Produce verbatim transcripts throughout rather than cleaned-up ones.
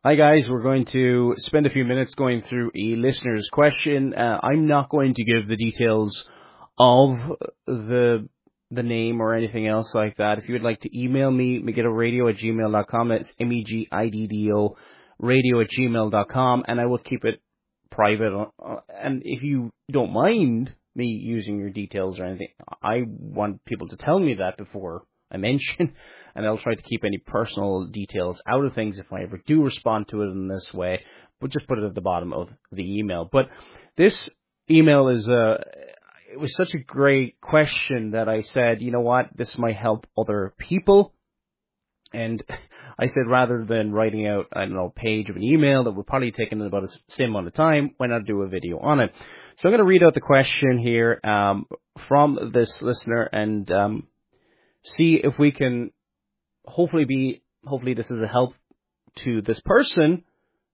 Hi guys, we're going to spend a few minutes going through a listener's question. Uh, I'm not going to give the details of the the name or anything else like that. If you would like to email me, megiddo at gmail dot com. That's M E G I D D O radio at gmail dot com, and I will keep it private. Uh, and if you don't mind me using your details or anything, I want people to tell me that before I mention, and I'll try to keep any personal details out of things if I ever do respond to it in this way, but just put it at the bottom of the email. But this email is a, it was such a great question that I said, you know what, this might help other people. And I said, rather than writing out, I don't know, a page of an email that would probably take about the same amount of time, why not do a video on it? So I'm going to read out the question here um, from this listener and um, see if we can hopefully be, hopefully this is a help to this person,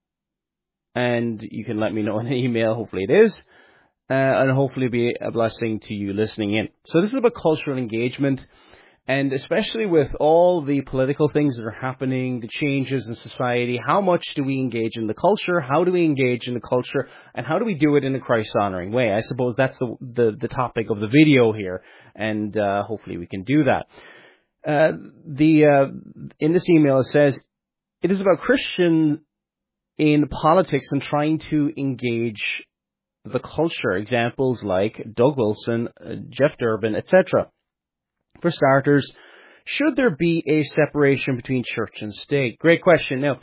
and you can let me know in an email, hopefully it is, uh, and hopefully be a blessing to you listening in. So this is about cultural engagement, and especially with all the political things that are happening, the changes in society, how much do we engage in the culture, how do we engage in the culture, and how do we do it in a Christ-honoring way? I suppose that's the the, the topic of the video here, and uh, hopefully we can do that. Uh, the uh, in this email it says, it is about Christians in politics and trying to engage the culture. Examples like Doug Wilson, uh, Jeff Durbin, et cetera. For starters, should there be a separation between church and state? Great question. Now,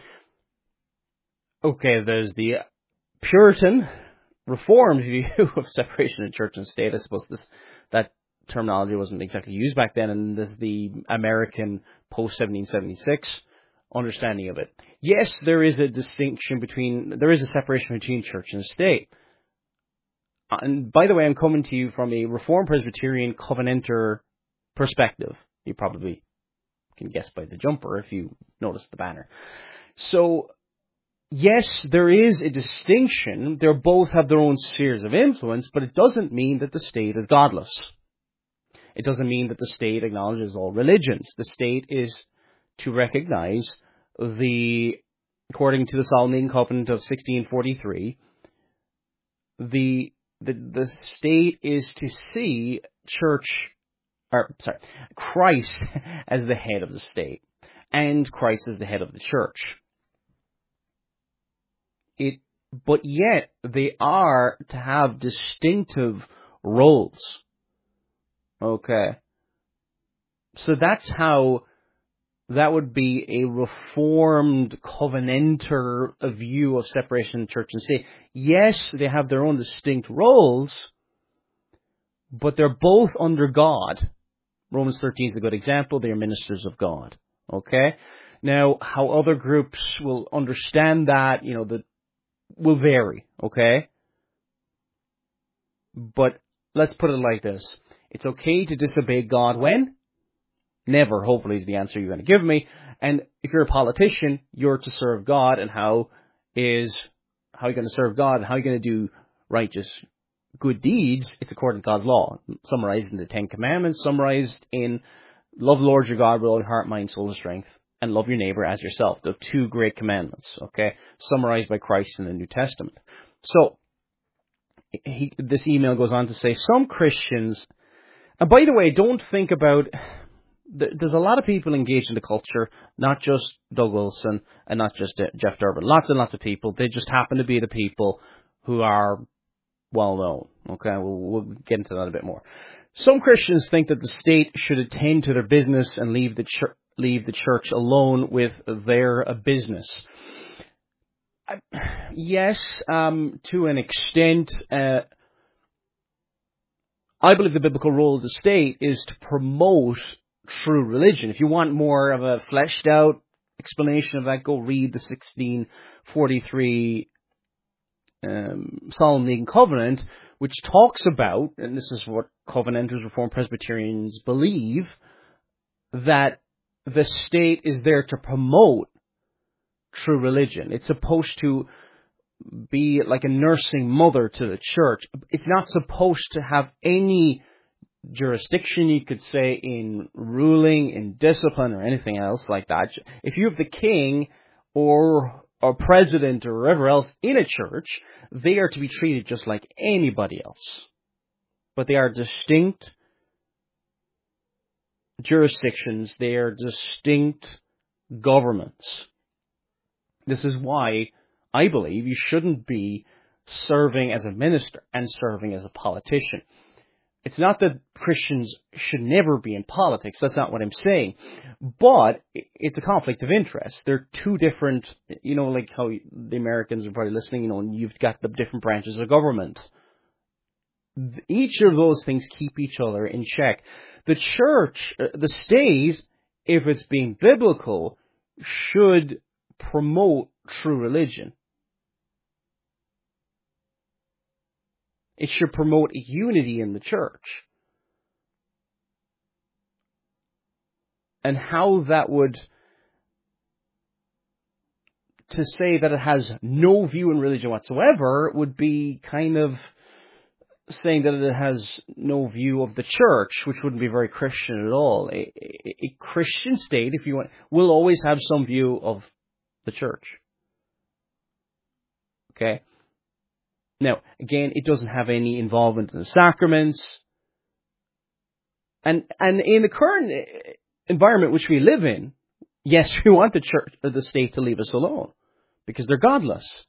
okay, there's the Puritan, Reformed view of separation of church and state. I suppose this that terminology wasn't exactly used back then, and there's the American post seventeen seventy-six understanding of it. Yes, there is a distinction between, there is a separation between church and state. And by the way, I'm coming to you from a Reformed Presbyterian Covenanter perspective. You probably can guess by the jumper if you notice the banner. So, yes, there is a distinction. They both have their own spheres of influence, but it doesn't mean that the state is godless. It doesn't mean that the state acknowledges all religions. The state is to recognize the, according to the Solomon Covenant of sixteen forty-three, the the the state is to see church, or sorry, Christ as the head of the state, and Christ as the head of the church. It, but yet they are to have distinctive roles. Okay. So that's how that would be a Reformed Covenanter view of separation of church and state. Yes, they have their own distinct roles, but they're both under God. Romans thirteen is a good example. They are ministers of God. Okay? Now, how other groups will understand that, you know, that will vary. Okay? But let's put it like this. It's okay to disobey God when? Never, hopefully, is the answer you're going to give me. And if you're a politician, you're to serve God. And how is, how are you going to serve God? And how are you going to do righteous, good deeds? It's according to God's law. Summarized in the Ten Commandments, summarized in love the Lord your God with all your heart, mind, soul, and strength, and love your neighbor as yourself. The two great commandments, okay? Summarized by Christ in the New Testament. So, he, this email goes on to say, some Christians, and by the way, don't think about, there's a lot of people engaged in the culture, not just Doug Wilson and not just Jeff Durbin. Lots and lots of people. They just happen to be the people who are well known. Okay, we'll, we'll get into that a bit more. Some Christians think that the state should attend to their business and leave the church, leave the church alone with their uh, business. I, yes, um, to an extent. Uh, I believe the biblical role of the state is to promote true religion. If you want more of a fleshed out explanation of that, go read the sixteen forty-three um, Solomon Covenant, which talks about, and this is what Covenanters, Reformed Presbyterians believe, that the state is there to promote true religion. It's supposed to be like a nursing mother to the church. It's not supposed to have any jurisdiction, you could say, in ruling, in discipline, or anything else like that. If you have the king or or president or whoever else in a church, they are to be treated just like anybody else. But they are distinct jurisdictions. They are distinct governments. This is why I believe you shouldn't be serving as a minister and serving as a politician. It's not that Christians should never be in politics. That's not what I'm saying. But it's a conflict of interest. They're two different, you know, like how the Americans are probably listening, you know, and you've got the different branches of government. Each of those things keep each other in check. The church, the state, if it's being biblical, should promote true religion. It should promote unity in the church. And how that would, to say that it has no view in religion whatsoever, would be kind of saying that it has no view of the church, which wouldn't be very Christian at all. A, a, a Christian state, if you want, will always have some view of the church. Okay? Now, again, it doesn't have any involvement in the sacraments. And and in the current environment which we live in, yes, we want the church or the state to leave us alone because they're godless.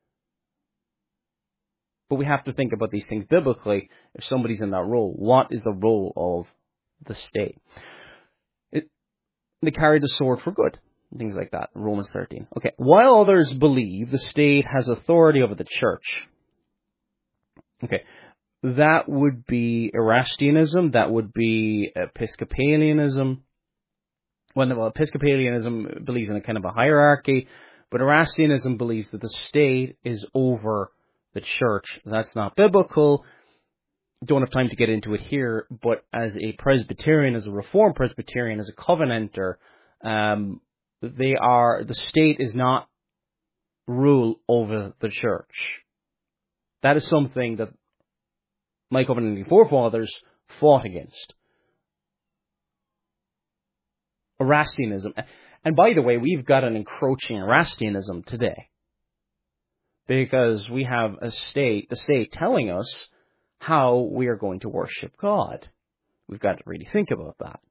But we have to think about these things biblically. If somebody's in that role, what is the role of the state? It, they carry the sword for good. Things like that. Romans thirteen. Okay. While others believe the state has authority over the church. Okay. That would be Erastianism. That would be Episcopalianism. Well, well, Episcopalianism believes in a kind of a hierarchy, but Erastianism believes that the state is over the church. That's not biblical. Don't have time to get into it here, but as a Presbyterian, as a Reformed Presbyterian, as a Covenanter, um, they are, the state is not rule over the church. That is something that my covenanting forefathers fought against. Erastianism. And by the way, we've got an encroaching Erastianism today. Because we have a state, the state telling us how we are going to worship God. We've got to really think about that.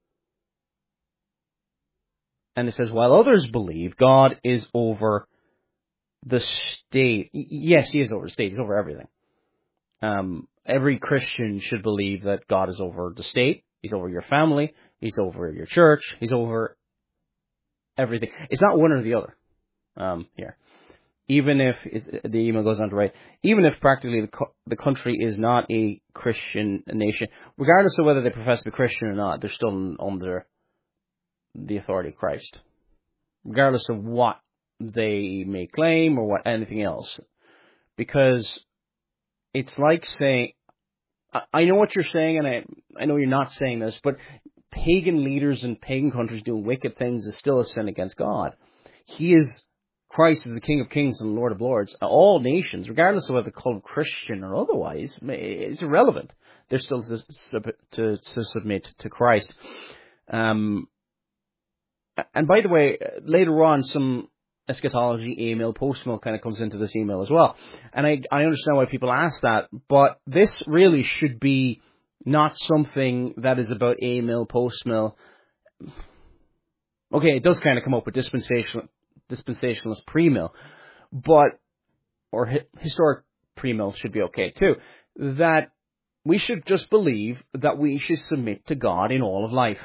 And it says, while others believe God is over the state. Yes, he is over the state. He's over everything. Um, every Christian should believe that God is over the state. He's over your family. He's over your church. He's over everything. It's not one or the other um, here. Even if, it's, the email goes on to write, even if practically the, co- the country is not a Christian nation, regardless of whether they profess to be Christian or not, they're still under the authority of Christ. Regardless of what they may claim or what anything else. Because it's like saying, I, I know what you're saying, and I, I know you're not saying this, but pagan leaders in pagan countries doing wicked things is still a sin against God. He is, Christ is the King of Kings and Lord of Lords. All nations, regardless of whether they're called Christian or otherwise, it's irrelevant. They're still to, to, to submit to Christ. Um, and by the way, later on, some eschatology email, post-mill kind of comes into this email as well. And I, I understand why people ask that, but this really should be not something that is about email, post-mill. Okay, it does kind of come up with dispensational, dispensationalist pre-mill, but, or hi, historic pre-mill should be okay too, that we should just believe that we should submit to God in all of life.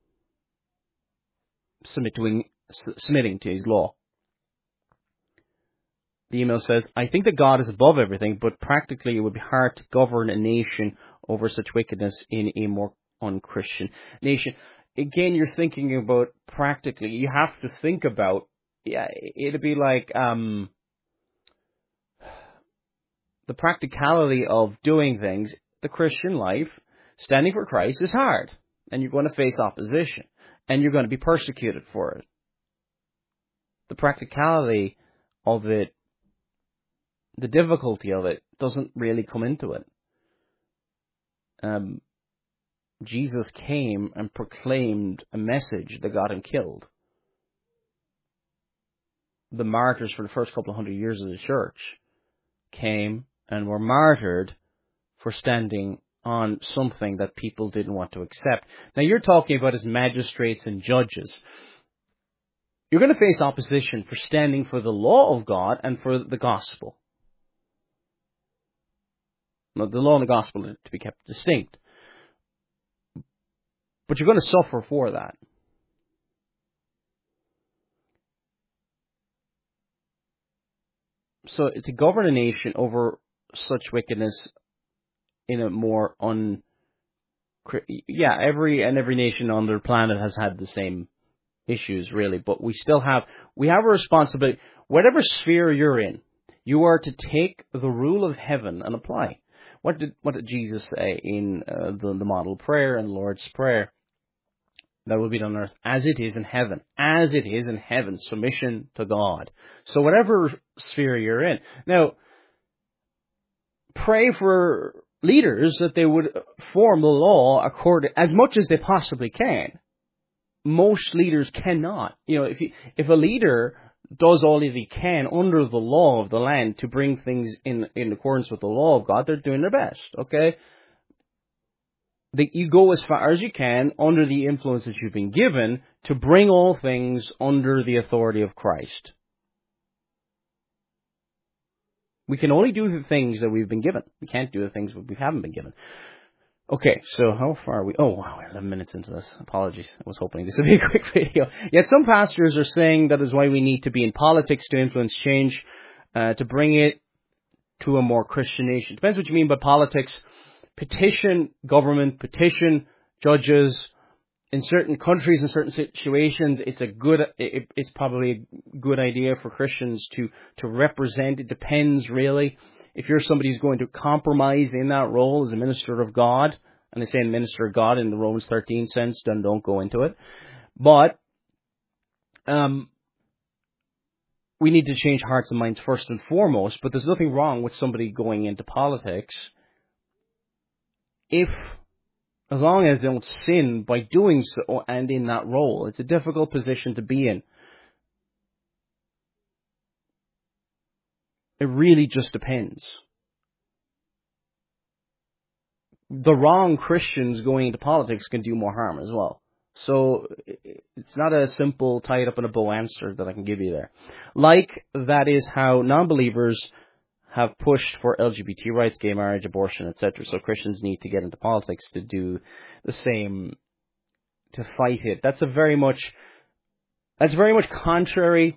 Submit to, submitting to His law. The email says, I think that God is above everything, but practically it would be hard to govern a nation over such wickedness in a more unchristian nation. Again, you're thinking about practically, you have to think about, yeah, it'd be like um, the practicality of doing things. The Christian life, standing for Christ, is hard, and you're going to face opposition, and you're going to be persecuted for it. The practicality of it, the difficulty of it, doesn't really come into it. Um, Jesus came and proclaimed a message that got him killed. the martyrs for the first couple of hundred years of the church came and were martyred for standing on something that people didn't want to accept. Now, you're talking about as magistrates and judges. You're going to face opposition for standing for the law of God and for the gospel. Now, the law and the gospel are to be kept distinct. But you're going to suffer for that. So to govern a nation over such wickedness in a more un... Yeah, every and every nation on the planet has had the same issues, really. But we still have... We have a responsibility. Whatever sphere you're in, you are to take the rule of heaven and apply. What did what did Jesus say in uh, the, the model prayer and Lord's Prayer? That will be done on earth as it is in heaven. As it is in heaven. Submission to God. So whatever sphere you're in. Now, pray for leaders that they would form the law according, as much as they possibly can. Most leaders cannot. You know, if you, if a leader does all that he can under the law of the land to bring things in, in accordance with the law of God, they're doing their best. Okay? That you go as far as you can under the influence that you've been given to bring all things under the authority of Christ. We can only do the things that we've been given. We can't do the things that we haven't been given. Okay, so how far are we? Oh, wow, we're eleven minutes into this. Apologies. I was hoping this would be a quick video. Yet some pastors are saying that is why we need to be in politics to influence change, uh, to bring it to a more Christian nation. Depends what you mean by politics. Petition government, petition judges. In certain countries, in certain situations, it's a good, it, it's probably a good idea for Christians to, to represent. It depends, really. If you're somebody who's going to compromise in that role as a minister of God, and they say minister of God in the Romans thirteen sense, then don't go into it. But um, we need to change hearts and minds first and foremost, but there's nothing wrong with somebody going into politics if, as long as they don't sin by doing so and in that role. It's a difficult position to be in. It really just depends. The wrong Christians going into politics can do more harm as well. So it's not a simple tie it up in a bow answer that I can give you there. Like that is how non-believers have pushed for L G B T rights, gay marriage, abortion, et cetera. So Christians need to get into politics to do the same, to fight it. That's a very much, that's very much contrary,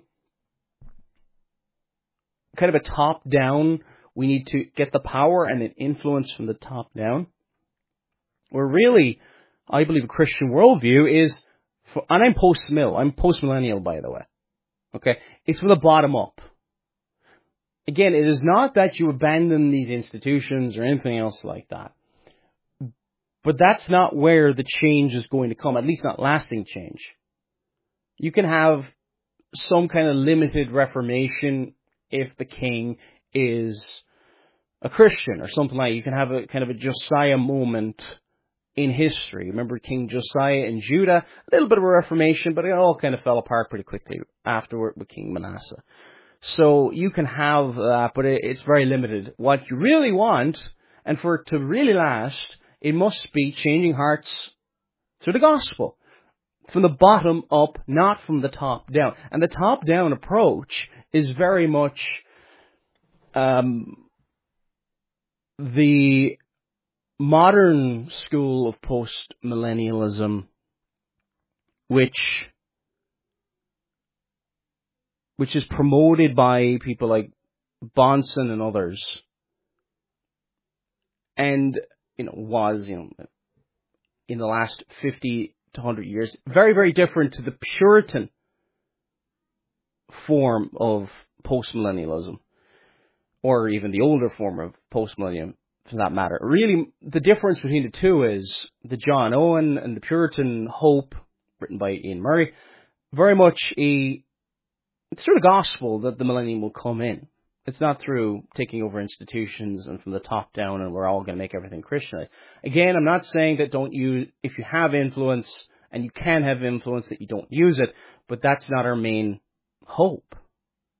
kind of a top-down. We need to get the power and an influence from the top down. Where really, I believe a Christian worldview is, for, and I'm post-mill, I'm post-millennial, by the way. Okay, it's from the bottom up. Again, it is not that you abandon these institutions or anything else like that. But that's not where the change is going to come, at least not lasting change. You can have some kind of limited reformation if the king is a Christian or something like that. You can have a kind of a Josiah moment in history. Remember King Josiah in Judah? A little bit of a reformation, but it all kind of fell apart pretty quickly afterward with King Manasseh. So you can have that, but it's very limited. What you really want, and for it to really last, it must be changing hearts through the gospel. From the bottom up, not from the top down. And the top-down approach is very much um, the modern school of post-millennialism, which which is promoted by people like Bonson and others, and you know was you know in the last fifty to one hundred years very very different to the Puritan form of postmillennialism, or even the older form of postmillennium, for that matter. Really, the difference between the two is the John Owen and the Puritan hope, written by Ian Murray, very much a it's through the gospel that the millennium will come in. It's not through taking over institutions and from the top down and we're all going to make everything Christianized. Again, I'm not saying that don't use, if you have influence and you can have influence, that you don't use it, but that's not our main hope.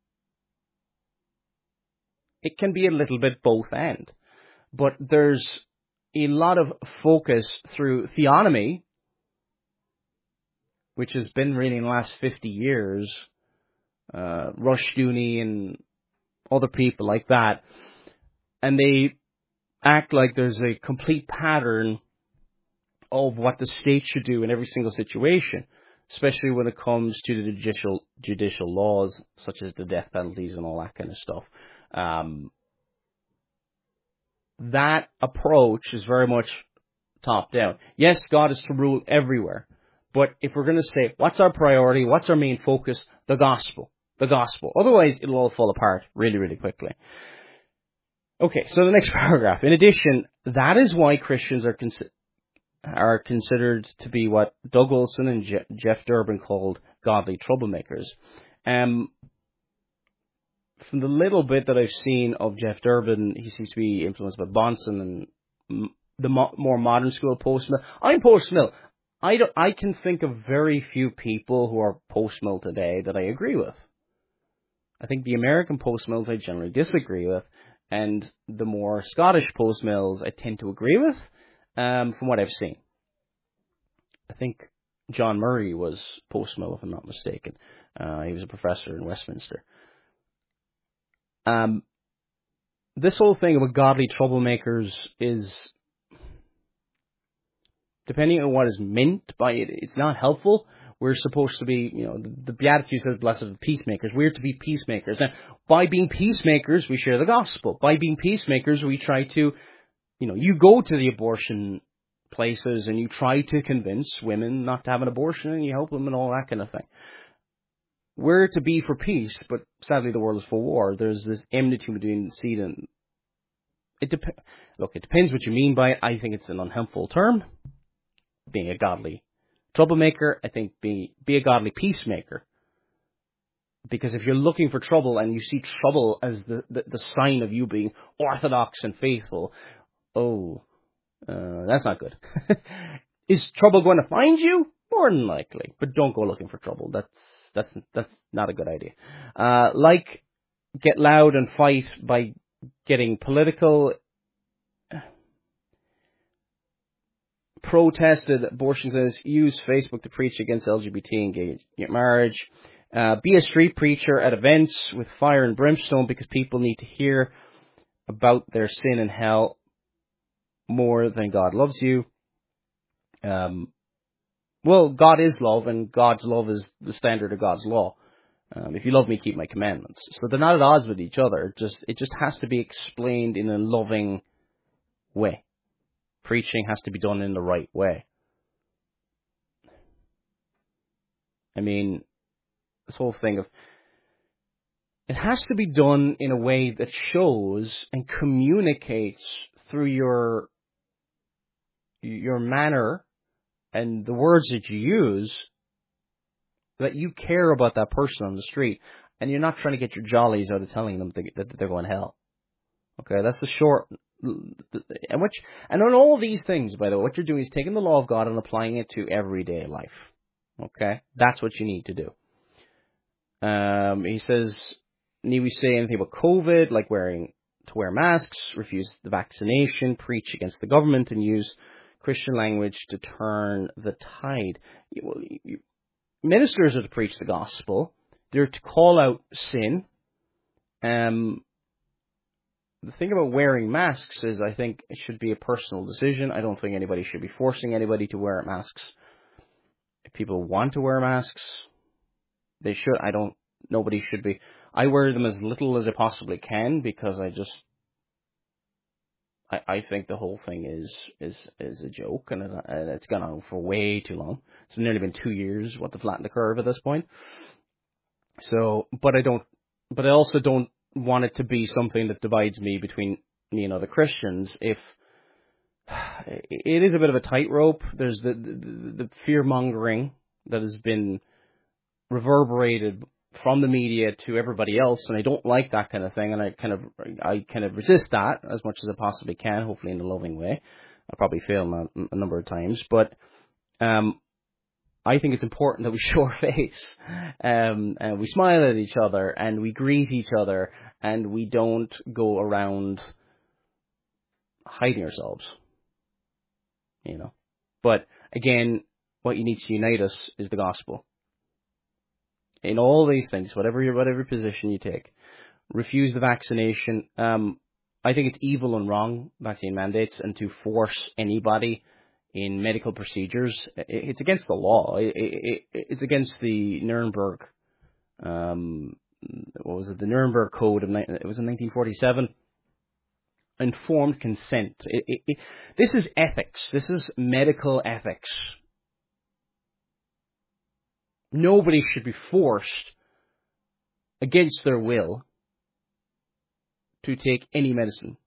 it can be a little bit both end. But there's a lot of focus through theonomy, which has been really in the last fifty years, uh, Rushdoony and other people like that, and they act like there's a complete pattern of what the state should do in every single situation, especially when it comes to the judicial judicial laws, such as the death penalties and all that kind of stuff. Um, that approach is very much top down. Yes, God is to rule everywhere, but if we're going to say, what's our priority, what's our main focus? The gospel. The gospel. Otherwise, it'll all fall apart really, really quickly. Okay, so the next paragraph. In addition, that is why Christians are considered are considered to be what Doug Wilson and Je- Jeff Durbin called godly troublemakers. Um, from the little bit that I've seen of Jeff Durbin, he seems to be influenced by Bonson and m- the mo- more modern school post-mill. I'm post-mill. I, don't, I can think of very few people who are post-mill today that I agree with. I think the American post-mills I generally disagree with, and the more Scottish post-mills I tend to agree with. Um, from what I've seen. I think John Murray was post-mill, if I'm not mistaken. Uh, he was a professor in Westminster. Um, this whole thing about godly troublemakers is, depending on what is meant by it, it's not helpful. We're supposed to be, you know, the, the Beatitude says, blessed are the peacemakers. We're to be peacemakers. Now, by being peacemakers, we share the gospel. By being peacemakers, we try to, you know, you go to the abortion places and you try to convince women not to have an abortion and you help them and all that kind of thing. We're to be for peace, but sadly the world is for war. There's this enmity between seed and... It dep- Look, it depends what you mean by it. I think it's an unhelpful term. Being a godly troublemaker, I think be, be a godly peacemaker. Because if you're looking for trouble and you see trouble as the, the, the sign of you being orthodox and faithful, oh, uh, that's not good. Is trouble going to find you? More than likely. But don't go looking for trouble. That's that's that's not a good idea. Uh, like, get loud and fight by getting political. Protested abortion clinics, use Facebook to preach against L G B T and gay marriage. Uh, be a street preacher at events with fire and brimstone because people need to hear about their sin and hell more than God loves you. Um, well, God is love, and God's love is the standard of God's law. Um, if you love me, keep my commandments. So they're not at odds with each other. Just it just has to be explained in a loving way. Preaching has to be done in the right way. I mean, this whole thing of it has to be done in a way that shows and communicates through your your manner and the words that you use that you care about that person on the street, and you're not trying to get your jollies out of telling them that they're going to hell. Okay, that's the short. And which and on all these things, by the way, what you're doing is taking the law of God and applying it to everyday life. Okay, that's what you need to do. Um, he says, need we say anything about COVID, like wearing to wear masks, refuse the vaccination, preach against the government, and use Christian language to turn the tide? Well, you, ministers are to preach the gospel. They're to call out sin. Um, the thing about wearing masks is I think it should be a personal decision. I don't think anybody should be forcing anybody to wear masks. If people want to wear masks, they should. I don't, nobody should be. I wear them as little as I possibly can because I just, I, I think the whole thing is, is, is a joke, and, it, and it's gone on for way too long. It's nearly been two years, what, to flatten the curve at this point. So, but I don't, but I also don't want it to be something that divides me between me and other Christians. If it is a bit of a tightrope, there's the, the, the fear mongering that has been reverberated from the media to everybody else, and I don't like that kind of thing, and I kind of I kind of resist that as much as I possibly can, hopefully in a loving way. I probably fail a, a number of times, but um, I think it's important that we show our face, um, and we smile at each other, and we greet each other, and we don't go around hiding ourselves, you know. But again, what you need to unite us is the gospel. In all these things, whatever your whatever position you take, refuse the vaccination. Um, I think it's evil and wrong, vaccine mandates, and to force anybody in medical procedures. It's against the law. It, it, it's against the Nuremberg, um, what was it, the Nuremberg Code of, it was in nineteen forty-seven. Informed consent. It, it, it, this is ethics. This is medical ethics. Nobody should be forced against their will to take any medicine.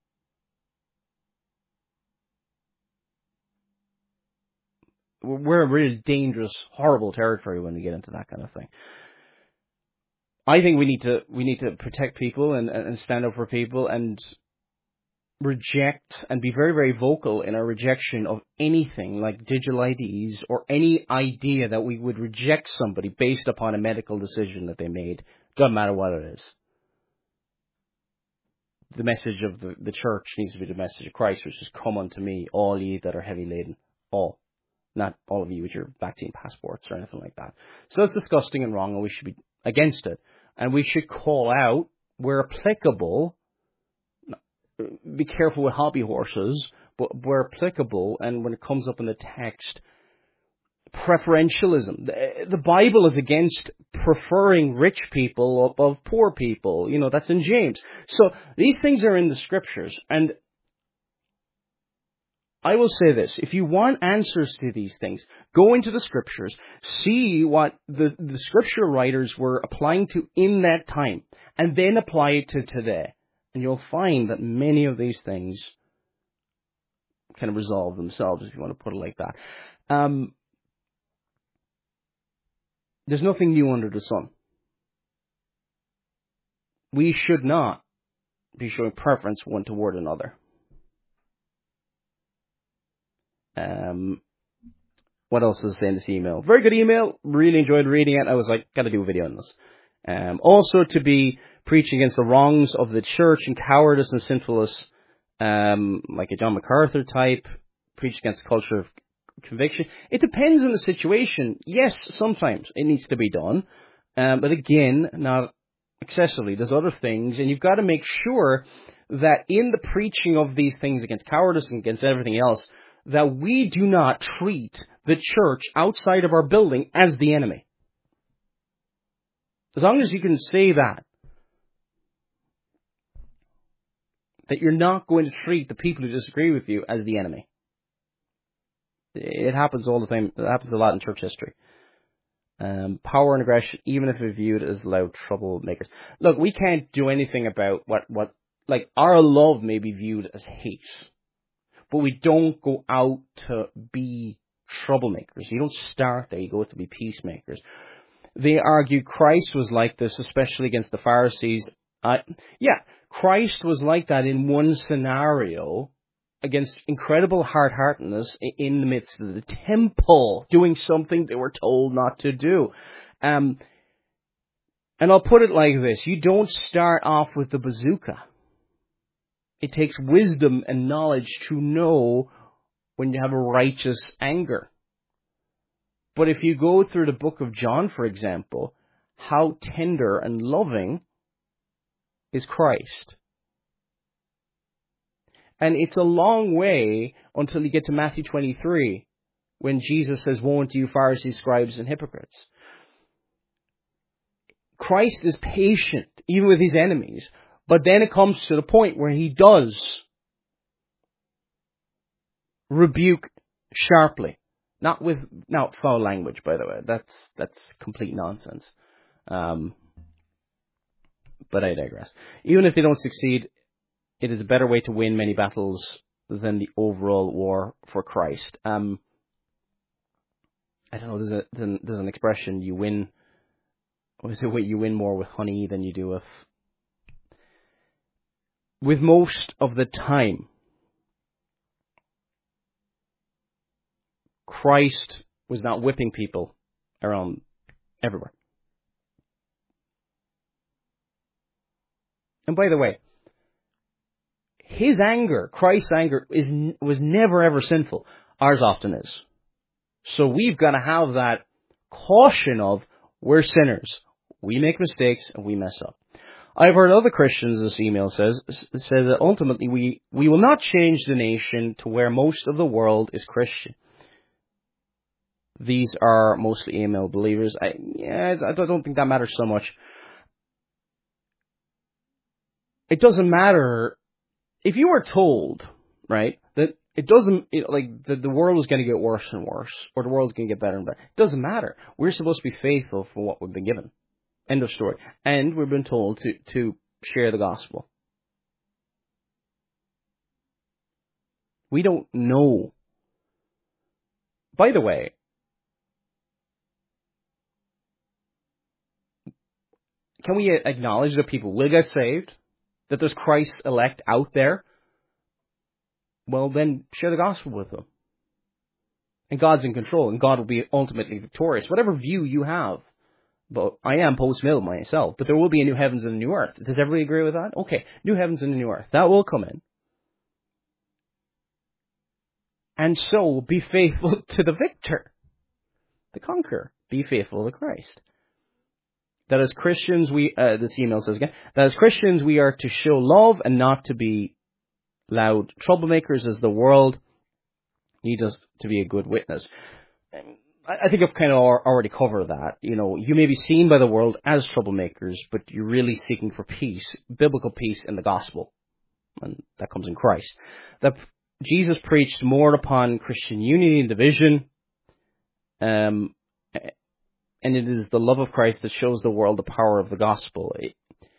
We're in really dangerous, horrible territory when we get into that kind of thing. I think we need to we need to protect people and, and stand up for people and reject and be very, very vocal in our rejection of anything like digital I Ds or any idea that we would reject somebody based upon a medical decision that they made. Doesn't matter what it is. The message of the, the church needs to be the message of Christ, which is, come unto me, all ye that are heavy laden. All. Not all of you with your vaccine passports or anything like that. So that's disgusting and wrong, and we should be against it. And we should call out, where applicable, be careful with hobby horses, but where applicable, and when it comes up in the text, preferentialism. The, the Bible is against preferring rich people above poor people. You know, that's in James. So these things are in the scriptures. And I will say this, if you want answers to these things, go into the scriptures, see what the, the scripture writers were applying to in that time, and then apply it to today. And you'll find that many of these things kind of resolve themselves, if you want to put it like that. Um, there's nothing new under the sun. We should not be showing preference one toward another. Um, what else is in this email? Very good email. Really enjoyed reading it. I was like, got to do a video on this. Um, also to be preaching against the wrongs of the church and cowardice and sinfulness, um, like a John MacArthur type, preach against the culture of conviction. It depends on the situation. Yes, sometimes it needs to be done, um, but again, not excessively. There's other things, and you've got to make sure that in the preaching of these things against cowardice and against everything else, that we do not treat the church outside of our building as the enemy. As long as you can say that, that you're not going to treat the people who disagree with you as the enemy. It happens all the time. It happens a lot in church history. Um, power and aggression, even if it's viewed as loud troublemakers. Look, we can't do anything about what, what, like, our love may be viewed as hate. But we don't go out to be troublemakers. You don't start there. You go out to be peacemakers. They argue Christ was like this, especially against the Pharisees. Uh, yeah, Christ was like that in one scenario against incredible hard-heartedness in the midst of the temple, doing something they were told not to do. Um, and I'll put it like this. You don't start off with the bazooka. It takes wisdom and knowledge to know when you have a righteous anger. But if you go through the book of John, for example, how tender and loving is Christ. And it's a long way until you get to Matthew twenty-three, when Jesus says, "Woe unto you, Pharisees, scribes, and hypocrites." Christ is patient, even with his enemies. But then it comes to the point where he does rebuke sharply. Not with, not foul language, by the way. That's, that's complete nonsense. Um, but I digress. Even if they don't succeed, it is a better way to win many battles than the overall war for Christ. Um, I don't know, there's, a, there's an expression, you win, what is it, you win more with honey than you do with... With most of the time, Christ was not whipping people around everywhere. And by the way, his anger, Christ's anger, is was never ever sinful. Ours often is. So we've got to have that caution of, we're sinners. We make mistakes and we mess up. I've heard other Christians, this email says, say that ultimately we, we will not change the nation to where most of the world is Christian. These are mostly email believers. I, yeah, I don't think that matters so much. It doesn't matter if you are told, right, that it doesn't, you know, like the, the world is going to get worse and worse, or the world is going to get better and better. It doesn't matter. We're supposed to be faithful for what we've been given. End of story. And we've been told to, to share the gospel. We don't know. By the way, can we acknowledge that people will get saved? That there's Christ's elect out there? Well, then share the gospel with them. And God's in control, and God will be ultimately victorious. Whatever view you have. But I am post-mill myself, but there will be a new heavens and a new earth. Does everybody agree with that? Okay, new heavens and a new earth. That will come in. And so, be faithful to the victor, the conqueror. Be faithful to Christ. That as Christians, we, uh, this email says again, that as Christians we are to show love and not to be loud troublemakers as the world needs us to be a good witness. I think I've kind of already covered that. You know, you may be seen by the world as troublemakers, but you're really seeking for peace, biblical peace in the gospel. And that comes in Christ. That Jesus preached more upon Christian unity and division. Um, and it is the love of Christ that shows the world the power of the gospel. It,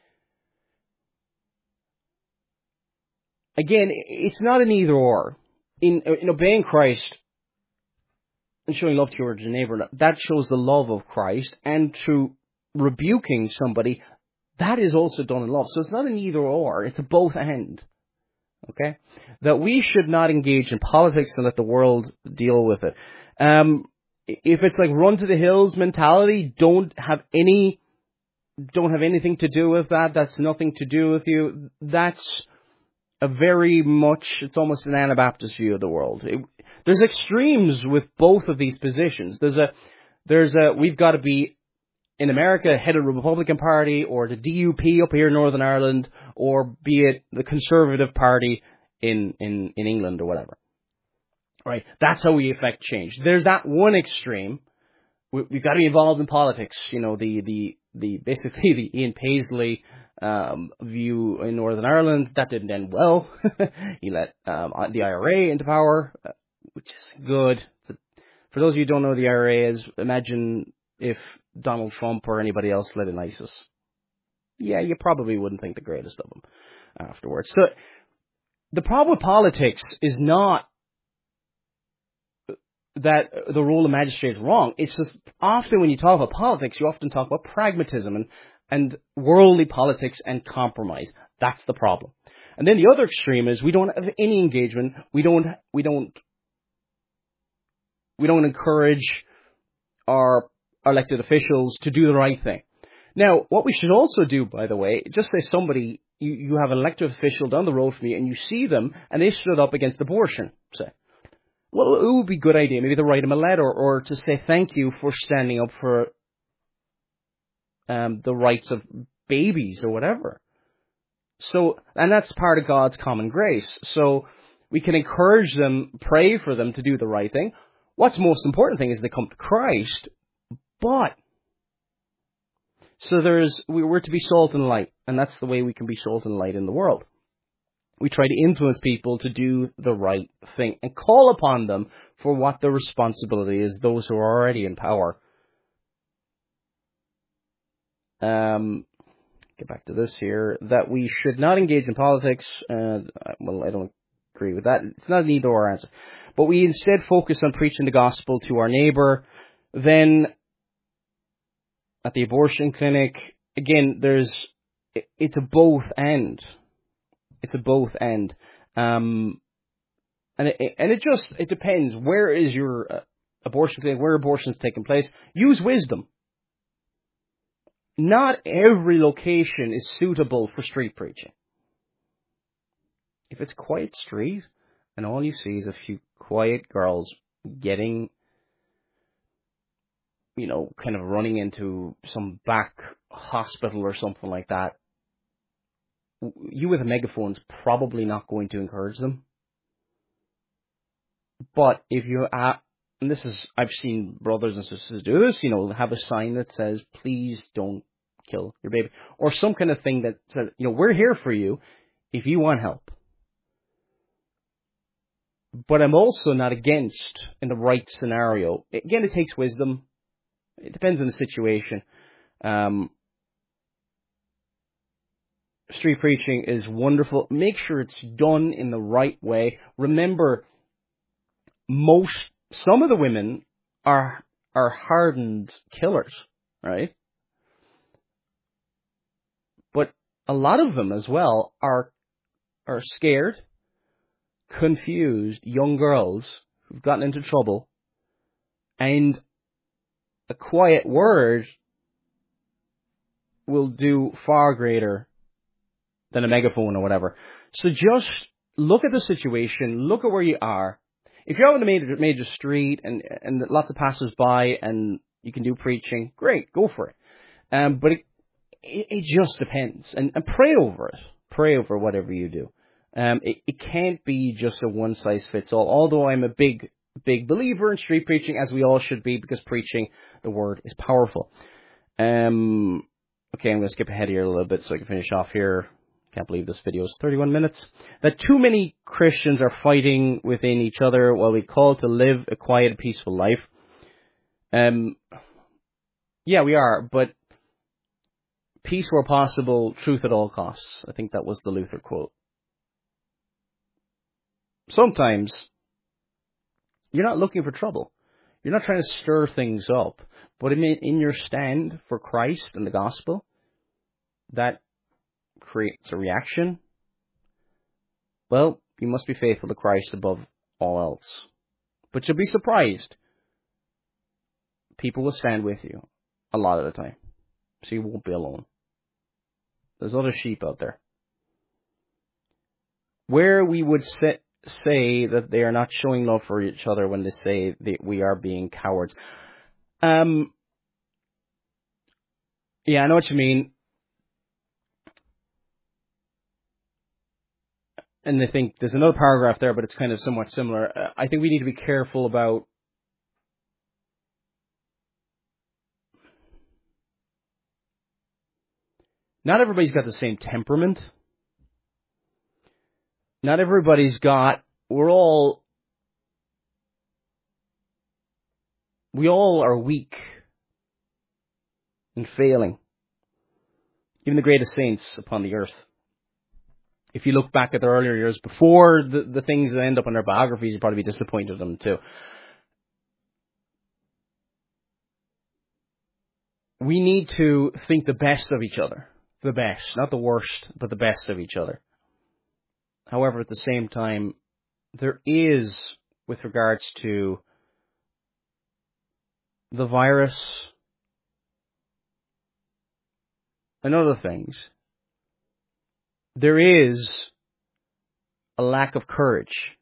again, it's not an either or. In, in obeying Christ, and showing love to your neighbor, that shows the love of Christ. And through rebuking somebody, that is also done in love. So it's not an either or, it's a both and. Okay? That we should not engage in politics and let the world deal with it. Um, if it's like run to the hills mentality, don't have any, don't have anything to do with that. That's nothing to do with you. That's a very much, it's almost an Anabaptist view of the world. It, there's extremes with both of these positions. There's a, there's a, we've got to be, in America, head of the Republican Party, or the D U P up here in Northern Ireland, or be it the Conservative Party in, in, in England or whatever. Right? That's how we affect change. There's that one extreme. We, we've got to be involved in politics. You know, the, the, the, basically the Ian Paisley, Um, view in Northern Ireland. That didn't end well. He let um, the I R A into power, uh, which is good. For those of you who don't know what the I R A is, imagine if Donald Trump or anybody else let in ISIS. Yeah, you probably wouldn't think the greatest of them afterwards. So the problem with politics is not that the role of magistrate is wrong. It's just often when you talk about politics, you often talk about pragmatism and and worldly politics and compromise. That's the problem. And then the other extreme is we don't have any engagement. We don't, we don't, we don't encourage our elected officials to do the right thing. Now, what we should also do, by the way, just say somebody, you, you have an elected official down the road from you and you see them and they stood up against abortion, say. Well, it would be a good idea maybe to write them a letter or to say thank you for standing up for Um, the rights of babies or whatever. So, and that's part of God's common grace. So we can encourage them, pray for them to do the right thing. What's most important thing is they come to Christ. But, so there's, we we're to be salt and light. And that's the way we can be salt and light in the world. We try to influence people to do the right thing and call upon them for what their responsibility is, those who are already in power. Um, get back to this here, that we should not engage in politics. Uh, well, I don't agree with that. It's not an either or answer. But we instead focus on preaching the gospel to our neighbor. Then, at the abortion clinic, again, there's, it's a both end. It's a both end. Um, and it, and it just, it depends. Where is your, uh, abortion clinic, where abortion's taking place. Use wisdom. Not every location is suitable for street preaching. If it's a quiet street and all you see is a few quiet girls getting, you know, kind of running into some back hospital or something like that, you with a megaphone's probably not going to encourage them. But if you, uh, and this is, I've seen brothers and sisters do this, you know, have a sign that says, please don't kill your baby. Or some kind of thing that says, you know, we're here for you if you want help. But I'm also not against, in the right scenario. Again, it takes wisdom. It depends on the situation. Um, street preaching is wonderful. Make sure it's done in the right way. Remember, most, some of the women are are hardened killers, right? But a lot of them as well are are scared, confused young girls who've gotten into trouble, and a quiet word will do far greater than a megaphone or whatever. So just look at the situation, look at where you are. If you're out on a major, major street and, and lots of passers by and you can do preaching, great, go for it. Um, but it, it, it just depends. And, and pray over it. Pray over whatever you do. Um, it, it can't be just a one-size-fits-all, although I'm a big, big believer in street preaching, as we all should be, because preaching the word is powerful. Um, okay, I'm going to skip ahead here a little bit so I can finish off here. Can't believe this video is thirty-one minutes. That too many Christians are fighting within each other while we call to live a quiet, peaceful life. Um, yeah, we are, but peace where possible, truth at all costs. I think that was the Luther quote. Sometimes you're not looking for trouble. You're not trying to stir things up. But in, in your stand for Christ and the gospel, that creates a reaction. Well, you must be faithful to Christ above all else. But you'll be surprised. People will stand with you a lot of the time. So you won't be alone. There's other sheep out there. Where we would sit, say that they are not showing love for each other when they say that we are being cowards. Um, yeah, I know what you mean. And I think there's another paragraph there, but it's kind of somewhat similar. Uh, I think we need to be careful about not everybody's got the same temperament. Not everybody's got, we're all, we all are weak and failing. Even the greatest saints upon the earth. If you look back at their earlier years before the, the things that end up in their biographies, you'd probably be disappointed in them too. We need to think the best of each other. The best. Not the worst, but the best of each other. However, at the same time, there is, with regards to the virus and other things, there is a lack of courage.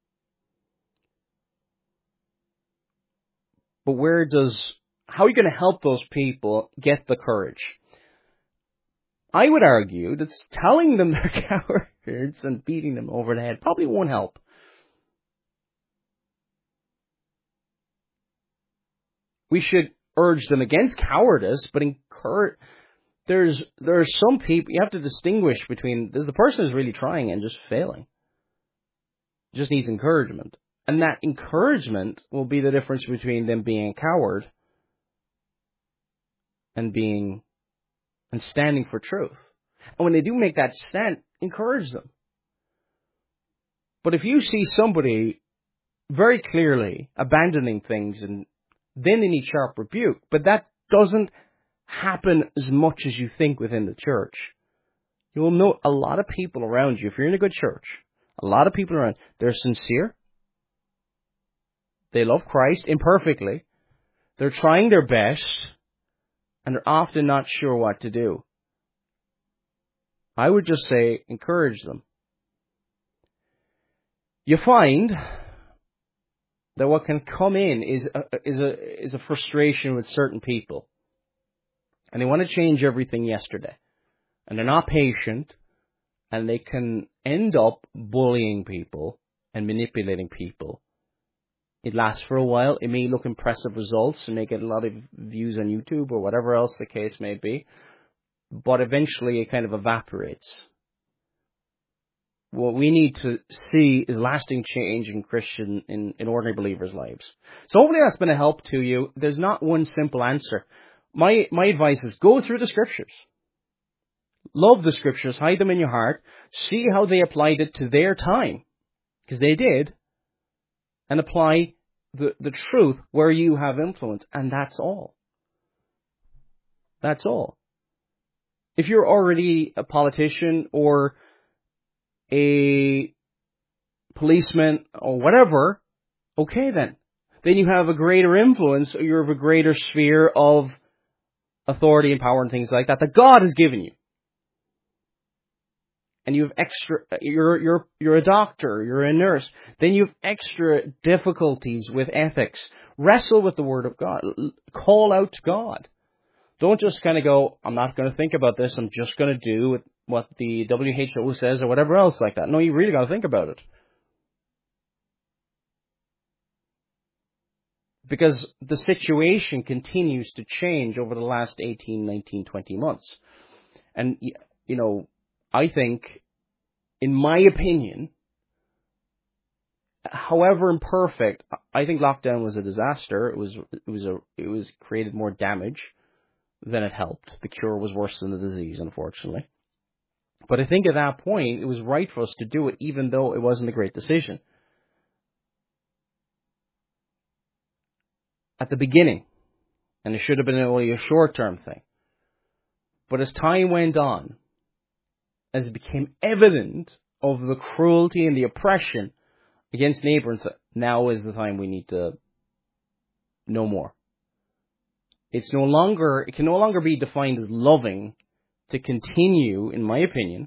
But where does, how are you going to help those people get the courage? I would argue that telling them they're cowards and beating them over the head probably won't help. We should urge them against cowardice, but encourage. There's there are some people, you have to distinguish between, there's the person who's really trying and just failing. Just needs encouragement. And that encouragement will be the difference between them being a coward and being, and standing for truth. And when they do make that stand, encourage them. But if you see somebody very clearly abandoning things, and then they need sharp rebuke, but that doesn't happen as much as you think within the church. You will note a lot of people around you, if you're in a good church, a lot of people around, they're sincere, They love Christ imperfectly. They're trying their best, and they're often not sure what to do. I would just say, encourage them. You find that what can come in is a, is a, is a frustration with certain people. And they want to change everything yesterday. And they're not patient, and they can end up bullying people and manipulating people. It lasts for a while. It may look impressive results and may get a lot of views on YouTube or whatever else the case may be. But eventually it kind of evaporates. What we need to see is lasting change in Christian, in, in ordinary believers' lives. So hopefully that's been a help to you. There's not one simple answer. My, my advice is go through the scriptures. Love the scriptures, hide them in your heart, see how they applied it to their time, because they did, and apply the, the truth where you have influence, and that's all. That's all. If you're already a politician or a policeman or whatever, okay then. Then you have a greater influence, or you're of a greater sphere of authority and power and things like that that God has given you. And you have extra, you're, you're, you're a doctor, you're a nurse, then you have extra difficulties with ethics. Wrestle with the Word of God. Call out to God. Don't just kind of go, I'm not going to think about this, I'm just going to do what the W H O says or whatever else like that. No, you really got to think about it. Because the situation continues to change over the last eighteen, nineteen, twenty months. And, you know, I think, in my opinion, however imperfect, I think lockdown was a disaster. It was, it was a, it was created more damage than it helped. The cure was worse than the disease, unfortunately. But I think at that point, it was right for us to do it, even though it wasn't a great decision. At the beginning, and it should have been only a short-term thing. But as time went on, as it became evident of the cruelty and the oppression against neighbors, now is the time we need to know more. It's no longer, it can no longer be defined as loving to continue, in my opinion,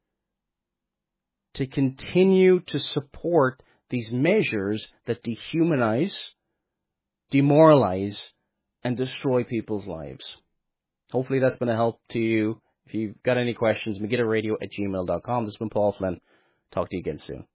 to continue to support these measures that dehumanize, demoralize, and destroy people's lives. Hopefully that's been a help to you. If you've got any questions, megiddo radio at gmail dot com. This has been Paul Flynn. Talk to you again soon.